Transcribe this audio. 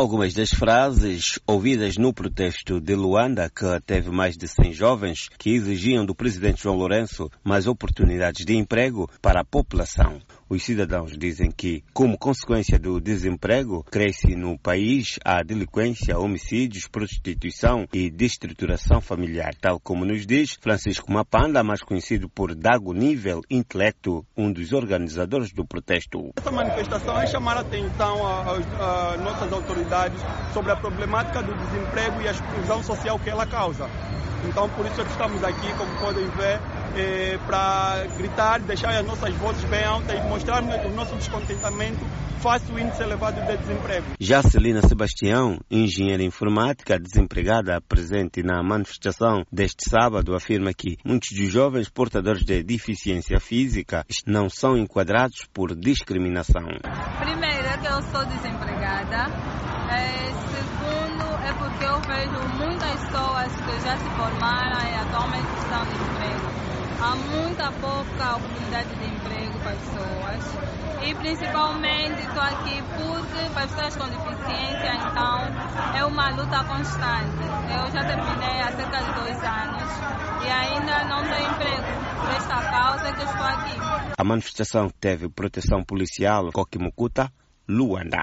Algumas das frases ouvidas no protesto de Luanda, que teve mais de 100 jovens que exigiam do presidente João Lourenço mais oportunidades de emprego para a população. Os cidadãos dizem que, como consequência do desemprego, cresce no país a delinquência, homicídios, prostituição e destruturação familiar, tal como nos diz Francisco Mapanda, mais conhecido por Dago Nível Intelecto, um dos organizadores do protesto. Essa manifestação é chamar a atenção às nossas autoridades sobre a problemática do desemprego e a exclusão social que ela causa. Então, por isso é que estamos aqui, como podem ver, para gritar, deixar as nossas vozes bem altas e mostrar o nosso descontentamento face ao índice elevado de desemprego. Já Celina Sebastião, engenheira informática desempregada presente na manifestação deste sábado, afirma que muitos dos jovens portadores de deficiência física não são enquadrados por discriminação. Primeiro é que eu sou desempregada. Segundo é porque eu vejo muitas pessoas que já se formaram e atualmente estão de emprego. Há muita pouca oportunidade de emprego para as pessoas. E principalmente estou aqui porque para as pessoas com deficiência, então é uma luta constante. Eu já terminei há cerca de 2 anos e ainda não tenho emprego. Por esta causa que eu estou aqui. A manifestação teve proteção policial Kokimukuta, Luanda.